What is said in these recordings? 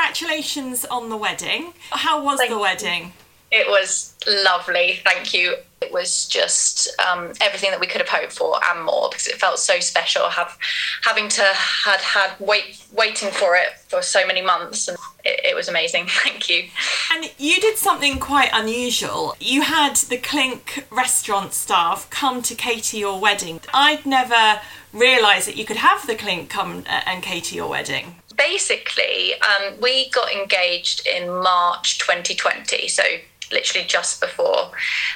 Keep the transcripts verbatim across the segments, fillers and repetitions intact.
congratulations on the wedding. How was Thank the you. wedding? It was lovely, thank you. It was just um, everything that we could have hoped for and more, because it felt so special, have, having to had had wait waiting for it for so many months, and it, it was amazing. Thank you. And you did something quite unusual. You had the Clink restaurant staff come to cater your wedding. I'd never realised that you could have the Clink come and cater your wedding. Basically, um, we got engaged in March twenty twenty, so literally just before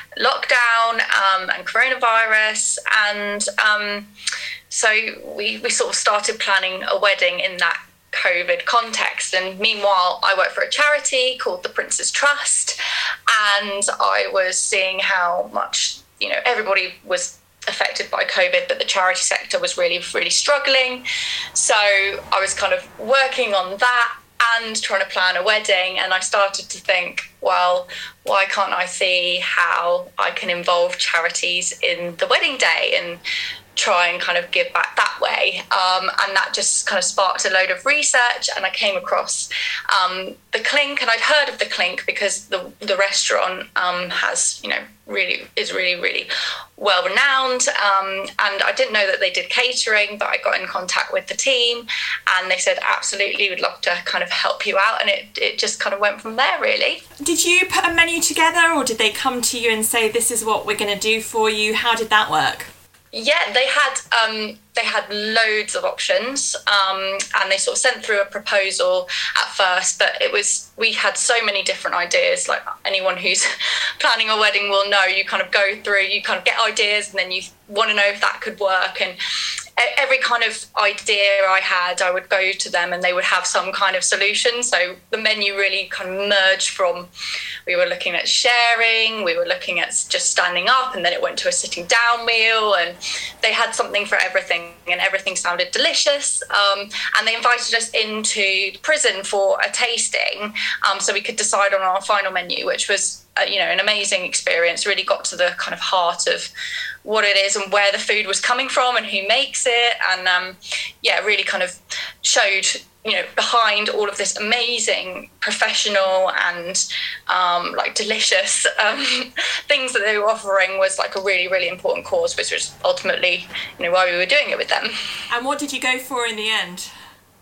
lockdown um, and coronavirus, and um, so we, we sort of started planning a wedding in that COVID context. And meanwhile, I work for a charity called the Prince's Trust, and I was seeing how much, you know, everybody was affected by COVID, but the charity sector was really, really struggling. So I was kind of working on that and trying to plan a wedding, and I started to think, well, why can't I see how I can involve charities in the wedding day and try and kind of give back that way. Um, and that just kind of sparked a load of research, and I came across um, the Clink, and I'd heard of the Clink because the the restaurant um, has, you know, really is really, really well renowned. Um, and I didn't know that they did catering, but I got in contact with the team and they said, absolutely, we'd love to kind of help you out. And it, it just kind of went from there, really. Did you put a menu together, or did they come to you and say, this is what we're going to do for you? How did that work? Yeah, they had um, they had loads of options, um, and they sort of sent through a proposal at first, but it was, we had so many different ideas. Like anyone who's planning a wedding will know, you kind of go through, you kind of get ideas, and then you want to know if that could work. And every kind of idea I had, I would go to them and they would have some kind of solution. So the menu really kind of merged from, we were looking at sharing, we were looking at just standing up, and then it went to a sitting down meal, and they had something for everything, and everything sounded delicious. Um, and they invited us into the prison for a tasting, um, so we could decide on our final menu, which was uh, you know, an amazing experience. Really got to the kind of heart of what it is and where the food was coming from and who makes it, and um, yeah, really kind of showed, you know, behind all of this amazing professional and um, like delicious um, things that they were offering was like a really, really important cause, which was ultimately, you know, why we were doing it with them. And what did you go for in the end?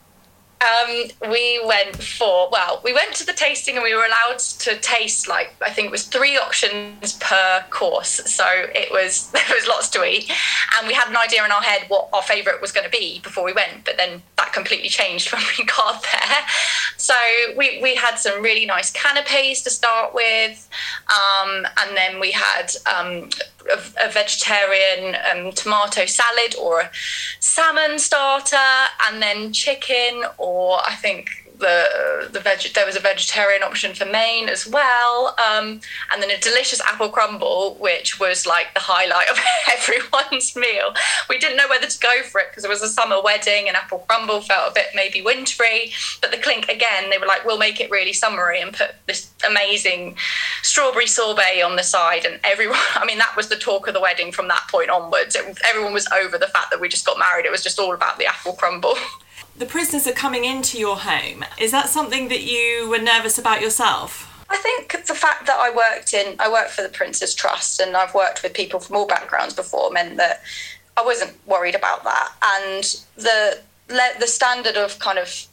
Um, we went for, well, we went to the tasting and we were allowed to taste, like, I think it was three options per course. So it was, there was lots to eat. And we had an idea in our head what our favourite was going to be before we went, but then that completely changed when we got there. So we, we had some really nice canapes to start with. Um, and then we had um, a, a vegetarian um, tomato salad or a salmon starter, and then chicken, or I think the the veg there was a vegetarian option for main as well, um, and then a delicious apple crumble, which was like the highlight of everyone's meal. We didn't know whether to go for it because it was a summer wedding and apple crumble felt a bit maybe wintry, but the Clink, again, they were like, we'll make it really summery and put this amazing strawberry sorbet on the side, and everyone, I mean, that was the talk of the wedding from that point onwards. It, everyone was over the fact that we just got married. It was just all about the apple crumble. The prisoners are coming into your home. Is that something that you were nervous about yourself? I think the fact that I worked in, I worked for the Prince's Trust, and I've worked with people from all backgrounds before, meant that I wasn't worried about that. And the the standard of kind of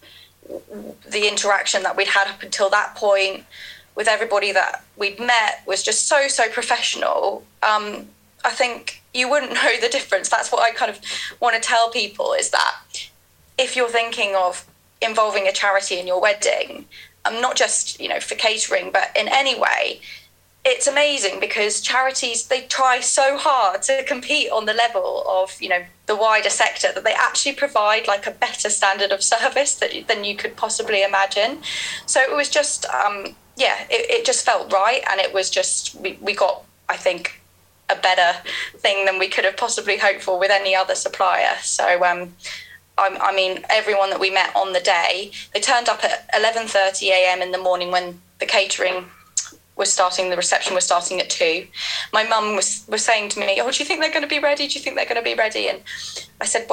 the interaction that we'd had up until that point with everybody that we'd met was just so, so professional. Um, I think you wouldn't know the difference. That's what I kind of want to tell people, is that if you're thinking of involving a charity in your wedding, um, not just, you know, for catering, but in any way, it's amazing because charities, they try so hard to compete on the level of, you know, the wider sector, that they actually provide like a better standard of service that, than you could possibly imagine. So it was just, um, yeah, it, it just felt right. And it was just, we, we got, I think, a better thing than we could have possibly hoped for with any other supplier. So, um, I mean, everyone that we met on the day, they turned up at eleven thirty a.m. in the morning when the catering was starting, the reception was starting at two. My mum was, was saying to me, oh, do you think they're going to be ready? Do you think they're going to be ready? And I said, well,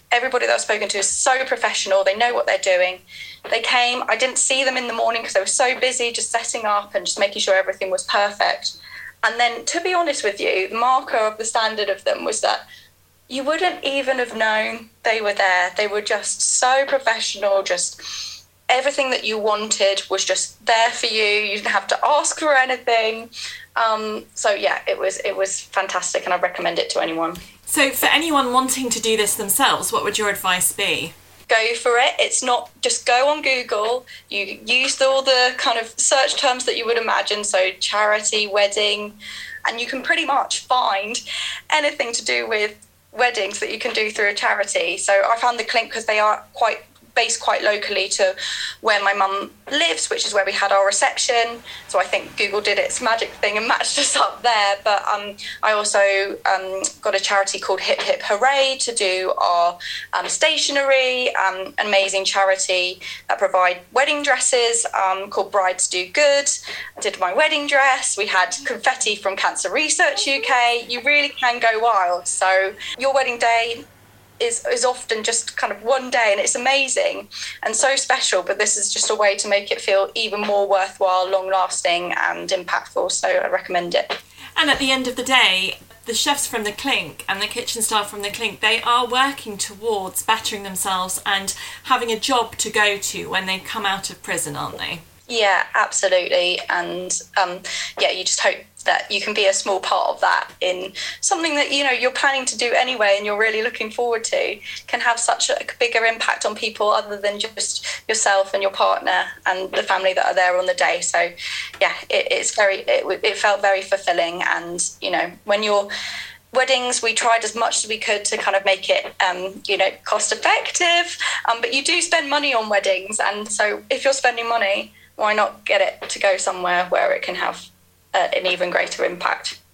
everybody that I've spoken to is so professional. They know what they're doing. They came. I didn't see them in the morning because they were so busy just setting up and just making sure everything was perfect. And then, to be honest with you, the marker of the standard of them was that you wouldn't even have known they were there. They were just so professional, just everything that you wanted was just there for you. You didn't have to ask for anything. Um, so yeah, it was it was fantastic, and I recommend it to anyone. So for anyone wanting to do this themselves, what would your advice be? Go for it. It's not just go on Google. You use all the kind of search terms that you would imagine, so charity, wedding, and you can pretty much find anything to do with weddings that you can do through a charity. So I found the Clink because they are quite based quite locally to where my mum lives, which is where we had our reception. So I think Google did its magic thing and matched us up there. But um, I also um, got a charity called Hip Hip Hooray to do our um, stationery, um, an amazing charity that provide wedding dresses um, called Brides Do Good. I did my wedding dress. We had confetti from Cancer Research U K. You really can go wild. So your wedding day is is often just kind of one day, and it's amazing and so special, but this is just a way to make it feel even more worthwhile, long lasting and impactful. So I recommend it. And at the end of the day, the chefs from the Clink and the kitchen staff from the Clink, they are working towards bettering themselves and having a job to go to when they come out of prison, aren't they? Yeah, absolutely. And um, yeah, you just hope that you can be a small part of that in something that, you know, you're planning to do anyway and you're really looking forward to, can have such a bigger impact on people other than just yourself and your partner and the family that are there on the day. So yeah, it, it's very, it, it felt very fulfilling. And, you know, when you're weddings, we tried as much as we could to kind of make it, um, you know, cost effective. Um, but you do spend money on weddings. And so if you're spending money, why not get it to go somewhere where it can have uh, an even greater impact?